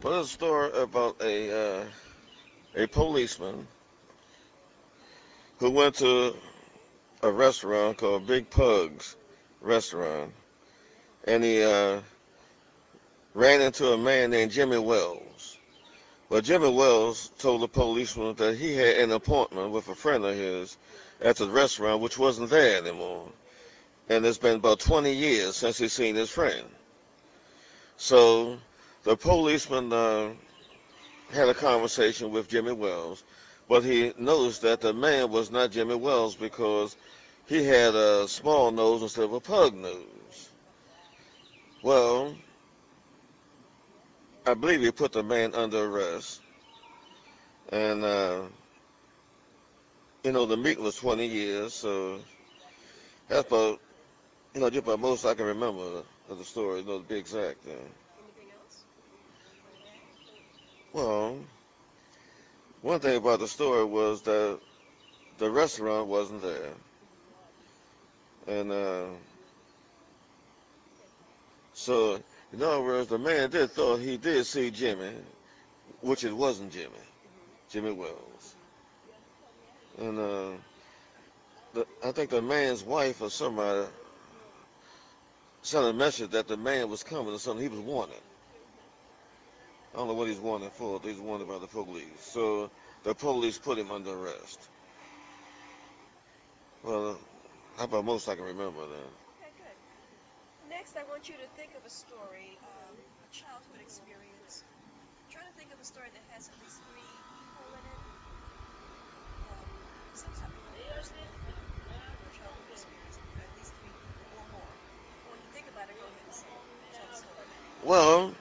Well, it's a story about a policeman who went to a restaurant called Big Pug's restaurant, and he ran into a man named Jimmy Wells. Well, Jimmy Wells told the policeman that he had an appointment with a friend of his at the restaurant, which wasn't there anymore. And it's been about 20 years since he's seen his friend. So the policeman had a conversation with Jimmy Wells, but he noticed that the man was not Jimmy Wells because he had a small nose instead of a pug nose. Well, I believe he put the man under arrest, and the meeting was 20 years, so that's about just about most I can remember of the story, to be exact. Anything else? Well, one thing about the story was that the restaurant wasn't there, and so in other words, the man did thought he did see Jimmy, which it wasn't Jimmy, Mhm. Jimmy Wells, Mhm. and I think the man's wife or somebody sent a message that the man was coming or something. He was wanted. I don't know what he's wanted for. He's wanted by the police. So the police put him under arrest. Well, how about most I can remember then? Okay, good. Next, I want you to think of a story, a childhood experience. Try to think of a story that has at least three people in it. Something really personal from a childhood experience with at least three people or more. And when you think about it, go ahead and say it. Tell the story. Well,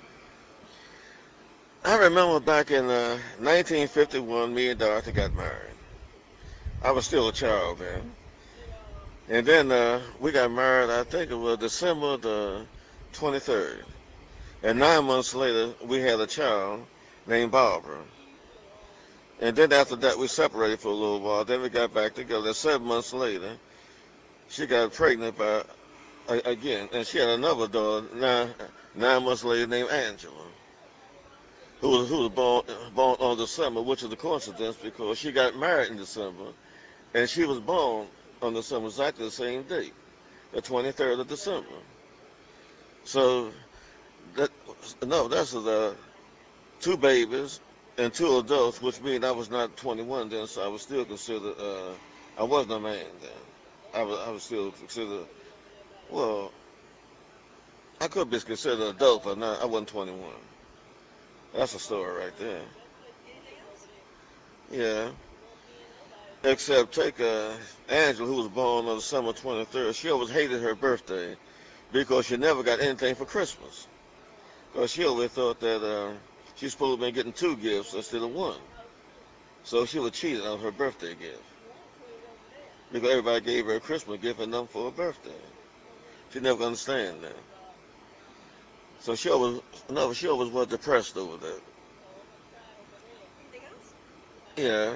I remember back in 1951, me and Dorothy got married. I was still a child then. And then we got married, I think it was December the 23rd. And 9 months later, we had a child named Barbara. And then after that, we separated for a little while. Then we got back together. 7 months later, she got pregnant by again, and she had another daughter 9 months later named Angela, who was born on December, which is a coincidence because she got married in December, and she was born on December exactly the same date, the 23rd of December. So that no, that's two babies and two adults, which means I was not 21 then, so I was still considered. I wasn't a man then. I was still considered. Well, I could be considered an adult, but not. I wasn't 21. That's a story right there. Anything else? Yeah. Except take Angela, who was born on December 23rd. She always hated her birthday because she never got anything for Christmas. Because she always thought that she's supposed to be getting two gifts instead of one. So she was cheated on her birthday gift because everybody gave her a Christmas gift and nothing for her birthday. She never understand that. So she always no, she always was depressed over that. Anything else? Yeah.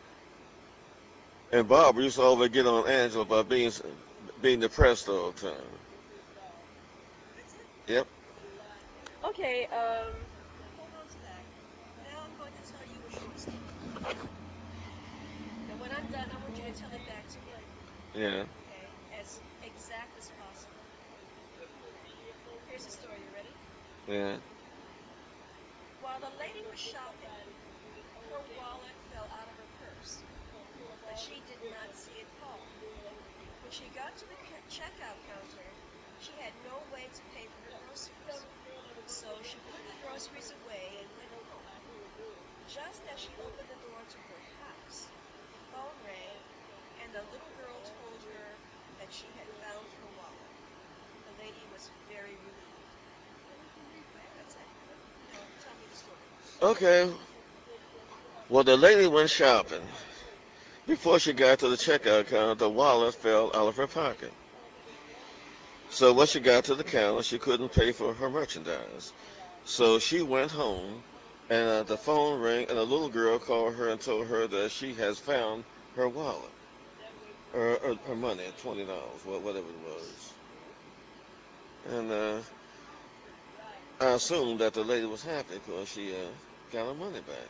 And Barbara used to always get on Angela by being depressed all the time. That's it. Yep. Okay, hold on to that. Now I'm going to tell you a short story. And when I'm done, I want you to tell it back to me. Yeah. Okay? As exact as possible. Okay? Here's the story. You ready? Yeah. While the lady was shopping, her wallet fell out of her purse, but she did not see it fall. When she got to the checkout counter, she had no way to pay for her groceries. So she put the groceries away and went home. Just as she opened the door to her house, the phone rang, and the little girl told her that she had found her wallet. The lady was very relieved. Okay, that's it. Now tell me the story. Okay. Well, the lady went shopping. Before she got to the checkout counter, the wallet fell out of her pocket. So when she got to the counter, she couldn't pay for her merchandise. So she went home, and the phone rang, and a little girl called her and told her that she has found her wallet, or her money, $20, whatever it was. Hmm. And I assumed that the lady was happy because she got her money back,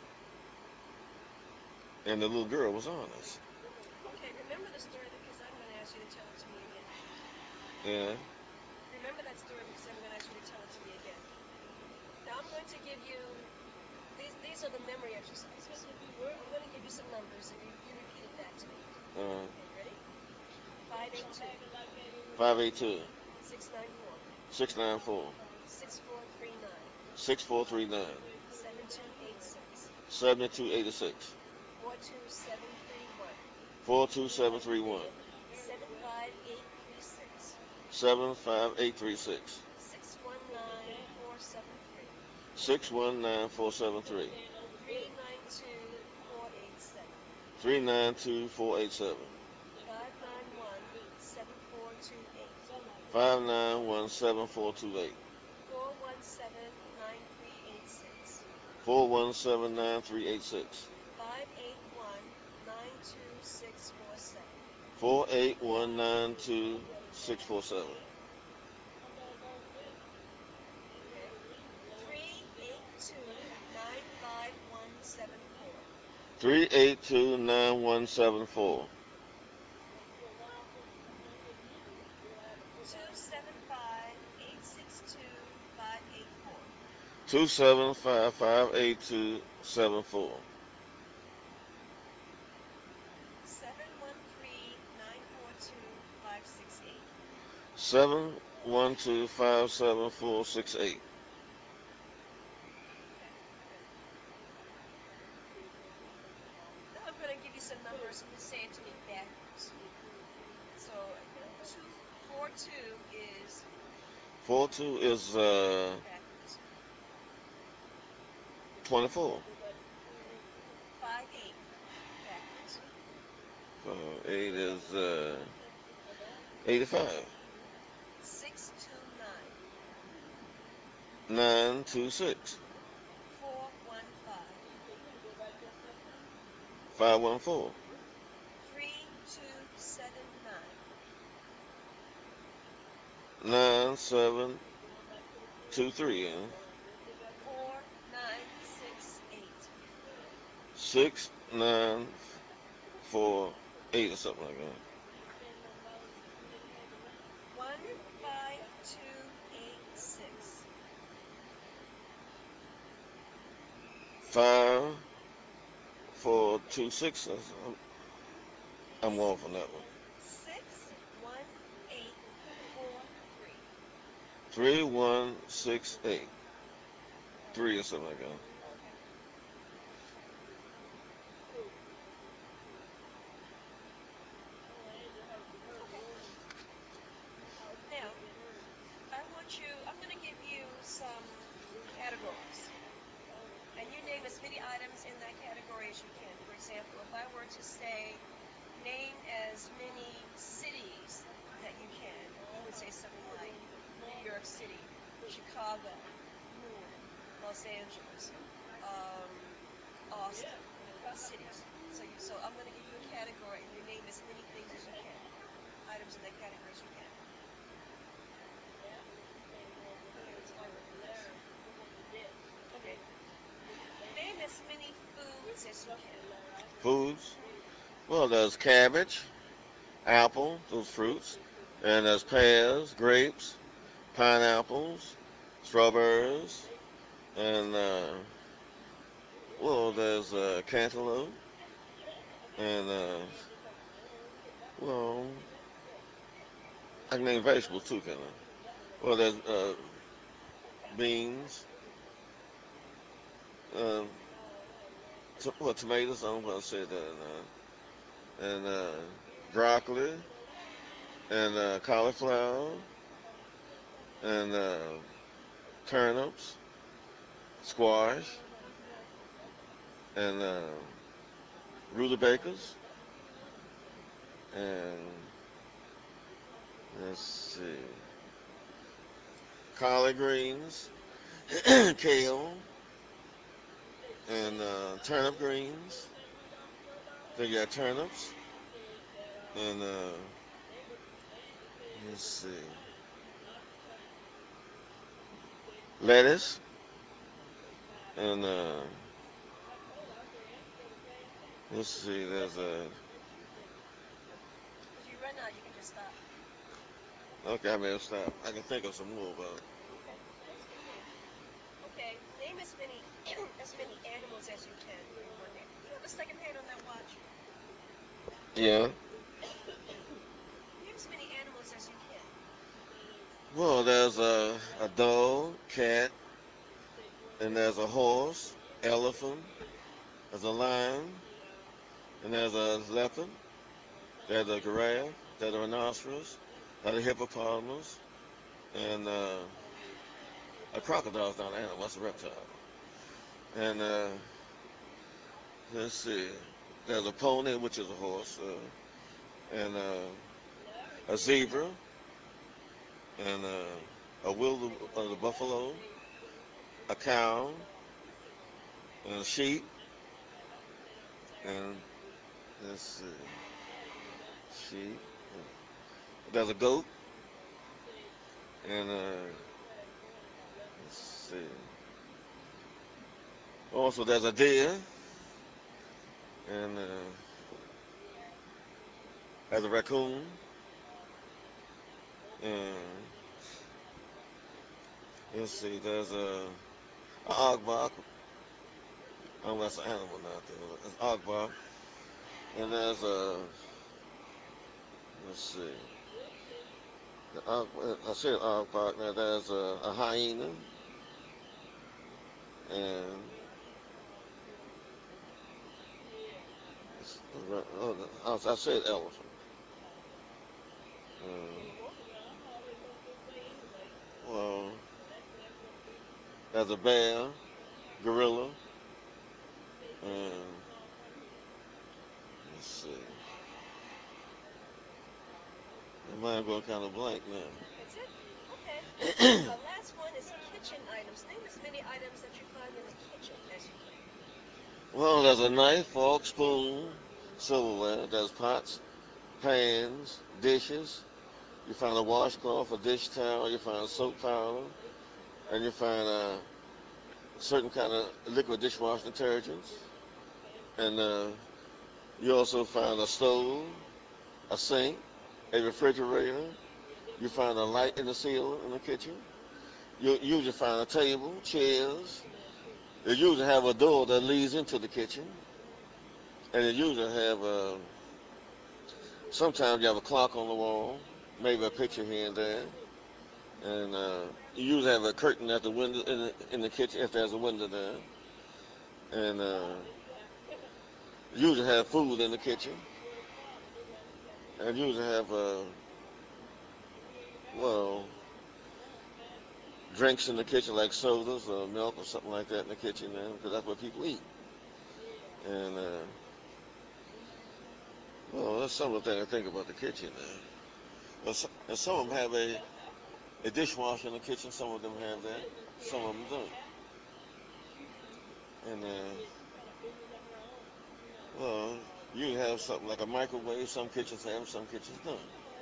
and the little girl was honest. Okay, remember the story because I'm going to ask you to tell it to me again. Yeah. Remember that story because I'm going to ask you to tell it to me again. Now I'm going to give you these are the memory exercises. I'm going to give you some numbers and you repeat it back to me. Uh, Okay, you ready? 582 582 694 694 6439 6439 7286 7286 42731 42731 75836 75836 619473 619473 392 487 392 591 7428 591 7428 417 9386 4179386 581 92647. 481 92647. Okay. 382 95174. 382 275 862 584. 275 582 74. 713 942 568. 712 574 68. Okay, good. Now I'm going to give you some numbers and you say it to me backwards. So 242 is 42 is backwards. 24. 58 backwards. 8 is 85. 629 926. 415 514. 3279 9723. 4968 6948 or something like that. 15286 5426. I'm off on that one. 61843. 3168. 3 or something like that. Okay. Okay. Now, I'm going to give you some categories. And you name as many items in that category as you can. For example, if I were to say, name as many cities that you can, you would say something like New York City, Chicago, Newark, Los Angeles, um, Austin, cities. So I'm going to give you a category and you name as many things as you can, items in that category as you can. Okay, let's try working with this. Okay, name as many foods as you can. Foods. Hmm. Well, there's cabbage, apple, those fruits. And there's pears, grapes, pineapples, strawberries, and well, there's cantaloupe, and well, I can name vegetables too, can I? Well, there's beans, uh, well, tomatoes. I'm gonna say that, and broccoli, and cauliflower, and turnips, squash, and rutabagas, and let's see, collard greens, kale, and turnip greens. Then you got turnips, and let's see, lettuce, and let's see. There's a If you run out, you can just stop. okay. I may have stopped. I can think of some more, but Okay, that's good. Okay, name as many as many animals as you can in one name. Do you have a second hand on that watch? yeah. Name as many animals as you can. Well, there's a dog, cat, and there's a horse, elephant. There's a lion, and there's a leopard. There's a giraffe. There's a rhinoceros. There's a hippopotamus, and a crocodile's not an animal. That's a reptile. And let's see. There's a pony, which is a horse, and a zebra, and a wilde the buffalo, a cow, and a sheep, and let's see, sheep. There's a goat, and let's see. Also, there's a deer, and there's a raccoon, and let's see. There's a aardvark. Oh, that's an animal now. There's aardvark, and there's a let's see. I said aardvark. Now there's a hyena, and I said elephant. Uh, well, there's a bear, gorilla, and let's see. My mind going kind of blank That's it? Okay. now. Last one is kitchen items. Name as many items that you find in the kitchen as you can. Well, there's a knife, fork, spoon, silverware. There's pots, pans, dishes. You find a washcloth, a dish towel. You find soap powder, and you find certain kind of liquid dishwashing detergents. And you also find a stove, a sink, a refrigerator. You find a light in the ceiling in the kitchen. You usually find a table, chairs. You usually have a door that leads into the kitchen, and you usually have sometimes you have a clock on the wall, maybe a picture here and there, and you usually have a curtain at the window in the kitchen if there's a window there, and you usually have food in the kitchen, and you usually have well drinks in the kitchen like sodas or milk or something like that in the kitchen there because that's what people eat. And well, that's some of the things I think about the kitchen there. And some of them have a dishwasher in the kitchen. Some of them have that. Some of them don't. And well, you have something like a microwave. Some kitchens have, some kitchens don't.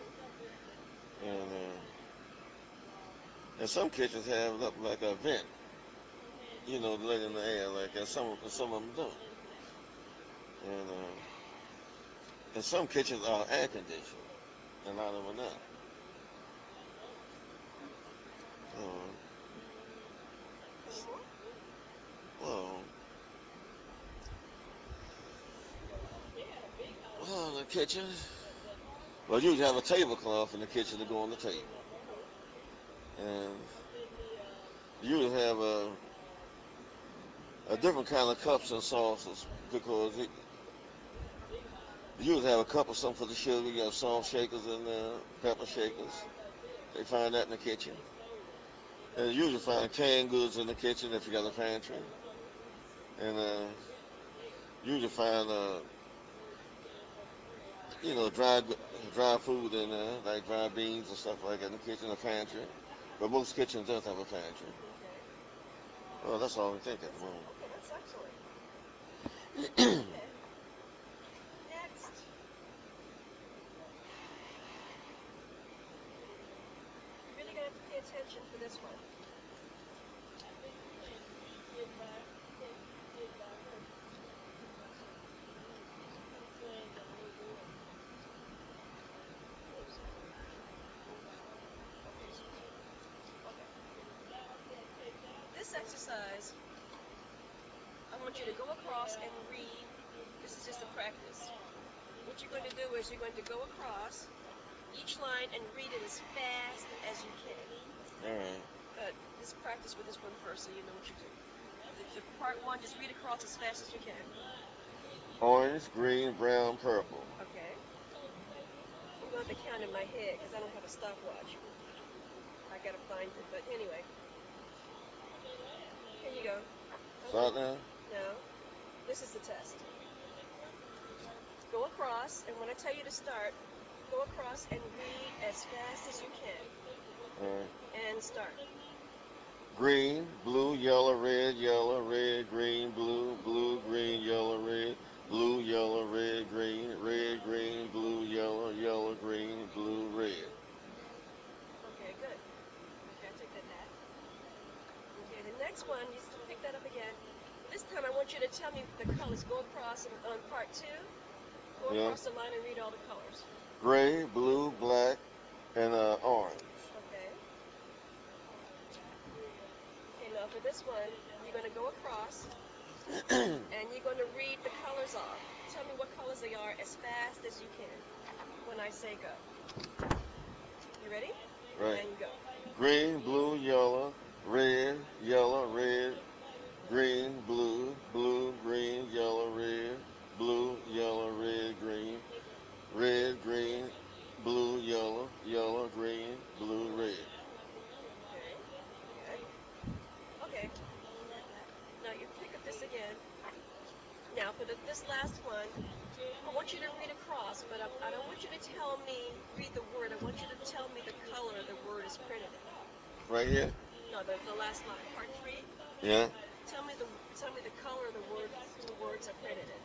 And some kitchens have like a vent, to let in the air like that. Some of them don't. And some kitchens are air conditioned, and a lot of them are not. Uh, Any more? well, well, the kitchen. Well, you usually have a tablecloth in the kitchen to go on the table, Mm-hmm. and you usually have a different kind of cups and sauces because you usually have a cup of something for the sugar. You have salt shakers in there, pepper shakers. They find that in the kitchen. And you usually find canned goods in the kitchen if you got a pantry. And you usually find, dry food in there, like dry beans and stuff like that in the kitchen, a pantry. But most kitchens don't have a pantry. Okay. Well, that's all I think at the That's it. Okay, that's excellent. moment. Okay. Next. You're really gonna have to pay attention for this one. exercise, I want you to go across and read. This is just a practice. What you're going to do is you're going to go across each line and read it as fast as you can. All right. Just practice with this one first so you know what you're doing. The part one, just read across as fast as you can. Orange, green, brown, purple. Okay? I'm going to have to count in my head because I don't have a stopwatch. I got to find it. But anyway, here you go. I want Start now. now. This is the test. Go across, and when I tell you to start, go across and read as fast as you can. All right. And start. Green, blue, yellow, red, green, blue, blue, green, yellow, red, green, blue, yellow, green, blue, red. Okay, good. Okay, I take that back. Okay, the next one, you pick that up again. This time I want you to tell me the colors. Go across on part two. Go Yeah. across the line and read all the colors. Gray, blue, black, and orange. Okay. Okay, now for this one, you're going to go across and you're going to read the colors off. Tell me what colors they are as fast as you can when I say go. You ready? Right. And go. Green, blue, red, green, blue, blue, green, yellow, red, green, green, blue, yellow, green, blue, red. Okay. Good. Okay. Now you pick up this again. Now for this last one, I want you to read across, but I don't want you to tell me read the word. I want you to tell me the color the word is printed in. Right here? No, the last line, part three. Yeah. Tell me the color the words are printed in.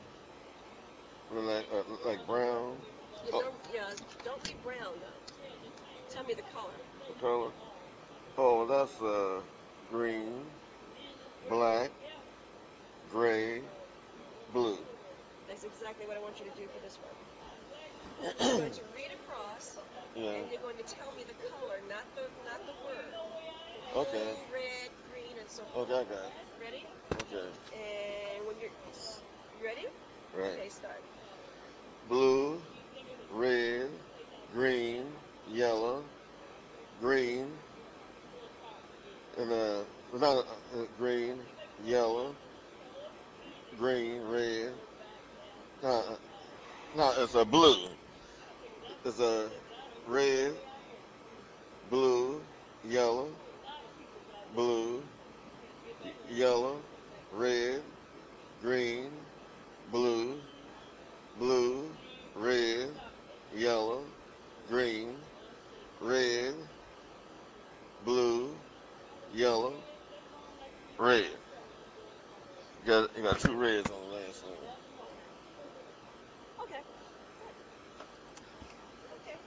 Like brown. You Oh, don't don't read brown though. Tell me the color. the color. Oh, that's green, black, gray, blue. That's exactly what I want you to do for this one. You're going to read across Yeah. and you're going to tell me the color, not the word. Okay. Blue, red, green, and so Okay, forth. I got it. Ready? Okay. And when you ready? Right. Okay, start. Blue, red, green, yellow, green, and not green, yellow, green, red. No, no, it's a blue. It's a red, blue, yellow, blue, yellow, red, green, blue, blue, red, yellow, green, red, blue, yellow, red. You got two reds on the last one. Okay, good. Okay.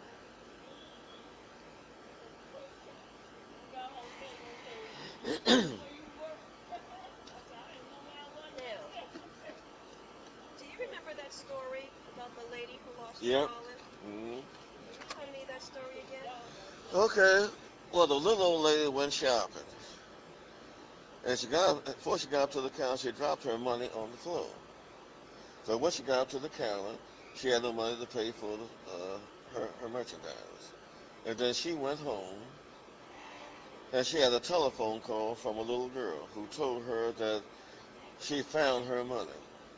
Now, do you remember that story about the lady who lost her Yep. wallet? Hmm. Can you tell me that story again? Okay. Well, the little old lady went shopping, and before she got up to the counter, she dropped her money on the floor. So when she got up to the counter, she had no money to pay for her merchandise. And then she went home, and she had a telephone call from a little girl who told her that she found her money.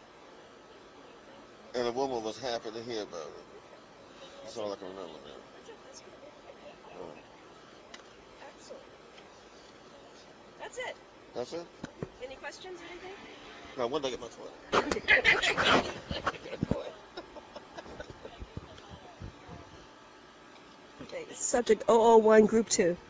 And the woman was happy to hear about it. Okay, That's that's all it. I can remember now. That's it. That's good. Uh, Excellent. That's it. that's it? Any questions or anything? Now, when did I get my 20? Good boy. Okay, subject 001, group 2.